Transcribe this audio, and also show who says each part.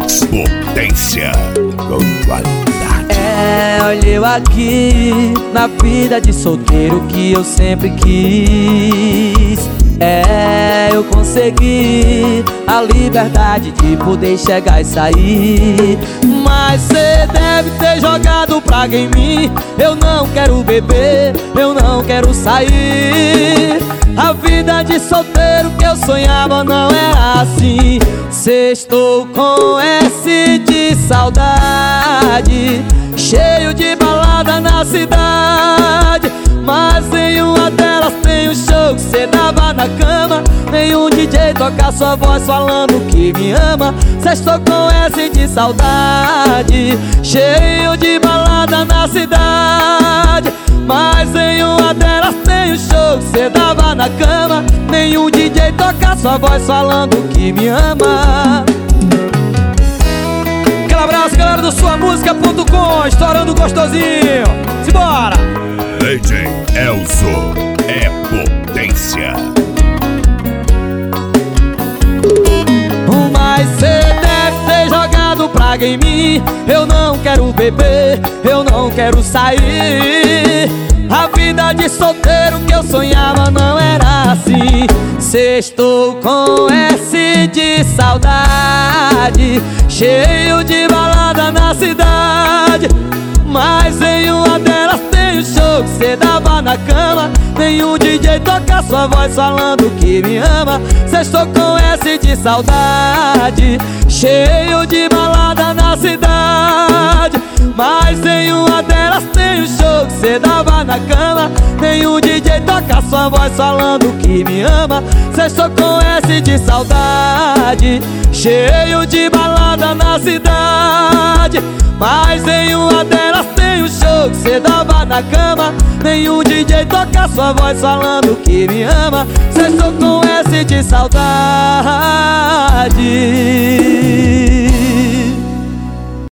Speaker 1: Potência com qualidade.
Speaker 2: Olha eu aqui na vida de solteiro que eu sempre quis. Eu consegui a liberdade de poder chegar e sair. Mas cê deve ter jogado praga em mim. Eu não quero beber, eu não quero sair. A vida de solteiro que eu sonhava não era assim. Cê estou com S de saudade, cheio de balada na cidade. Mas nenhuma delas tem o show que cê dava na cama. Nenhum DJ toca sua voz falando que me ama. Cê estou com S de saudade, cheio de balada na cidade. Mas nenhuma delas tem o show que cê dava na cama. Nenhum DJ toca sua voz falando que me ama. Aquele abraço, galera do suamusica.com, estourando gostosinho. Simbora!
Speaker 1: DJ Elzo é potência.
Speaker 2: Mas cê deve ter jogado praga em mim. Eu não quero beber, eu não quero sair. A vida de solteiro que eu sonhava não era assim. Cê estou com S de saudade, cheio de balada na cidade. Mas nenhuma delas tem o show que cê dava na cama. Nenhum DJ toca sua voz falando que me ama. Cê estou com S de saudade, cheio de balada na cidade. Mas nenhuma delas tem o show que cê dava na cama. Nenhum DJ toca sua voz falando que me ama. Cê estou com S de saudade, cheio de balada na cidade. Mas nenhuma delas tem o show que cê dava na cama. Nenhum DJ toca sua voz falando que me ama. Cê estou com S de saudade.